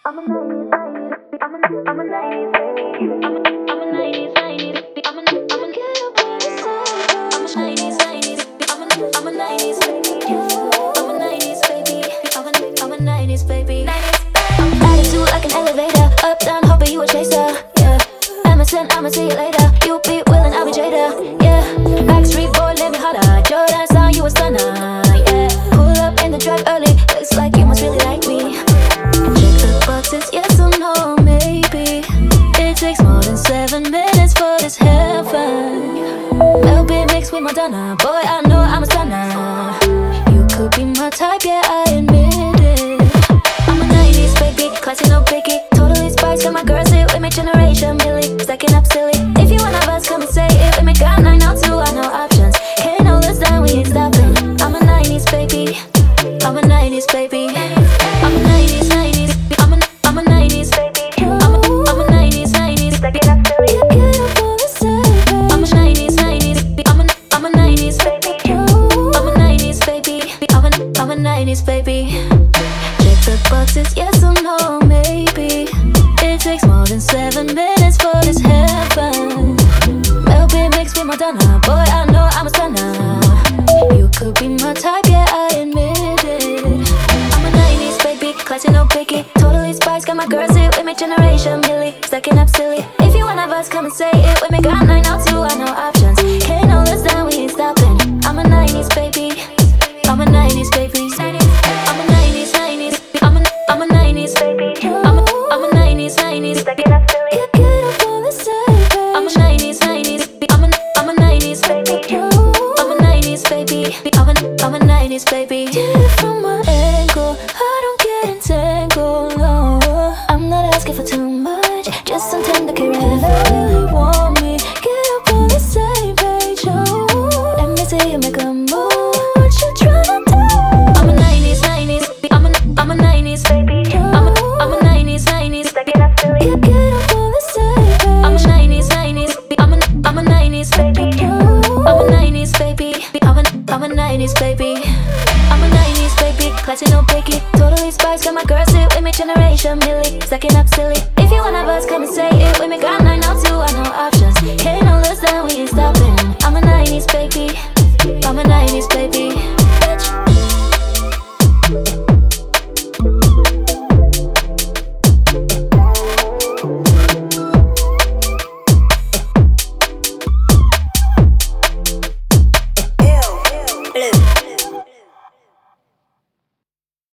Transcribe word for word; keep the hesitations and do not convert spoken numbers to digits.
I'm a nineties, I'm a, I'm a nineties baby. I'm a, I'm a nineties, nineties. I'm a, I'm a get up on the side. I'm a nineties, nineties. I'm a, I'm a nineties baby. I'm a nineties baby. I'm a, I'm a nineties baby. I'm attitude like an elevator, up down, hoping you a chaser. Yeah, Emerson, I'ma see you later. You be willing, I'll be Jada. Yeah, Backstreet Boy, let me holler. Jordan sound, you a stunner. Yeah, pull up in the drive early. Looks like you must really like me. Boxes, yes or no, maybe. It takes more than seven minutes for this heaven. L B mixed with Madonna. Boy, I know I'm a stunner. You could be my type, yeah, I admit it. I'm a nineties baby, classy, no picky. Totally spice, got my girls here with me, generation Millie. Stacking up silly. If you one of us, come and say it with me. Got nine out two, I know options. Can't hold us down, we ain't stopping. I'm a nineties baby. I'm a nineties baby. I'm a nineties, nineties. I'm a, I'm a nineties baby. I'm a, I'm a nineties, nineties. Get up, silly. Get up on the side. I'm a nineties, nineties. I'm a, I'm a nineties baby. I'm a nineties baby. I'm a, I'm a nineties baby. Check the boxes, yes or no, maybe. It takes more than seven minutes for this heaven. L B mixed with Madonna. Boy, I know I'm a stunner. You could be my type, yeah, I admit it. I'm a nineties baby, classy, no picky. Totally spice, got my girls here with me, generation Millie. Stacking up silly. If you one of us, come and say it with me. Got nine out two, I know options. Can't hold us down, we ain't stopping. I'm a nineties baby. I'm a nineties baby. I'm a nineties, nineties. I'm a, I'm a nineties baby. I'm a, I'm a nineties, nineties. Stacking up silly. Get up on the side. I'm a nineties, nineties. I'm a, I'm a nineties baby. I'm a nineties baby. I'm a, I'm a nineties baby. Get it from my angle. I don't get entangled, no. I'm not asking for too much, just some tender care. If you really want me, get up on the same page, oh. Let me see you make a move. What you tryna do? I'm a nineties, nineties. I'm a, I'm a nineties baby. I'm a, I'm a nineties, nineties. Get up, silly. Get up on the same page. I'm a nineties, nineties. I'm a, I'm a nineties baby. I'm a nineties baby. I'm a, I'm a nineties baby. I'm a nineties baby, classy, no picky. Totally spice, got my girls here with me, generation Millie. Stacking up silly. If you one of us, come and say it with me. Got nine out two, I know options. Can't hold us down, we ain't stopping. I'm a nineties baby. I'm a nineties baby. Bitch.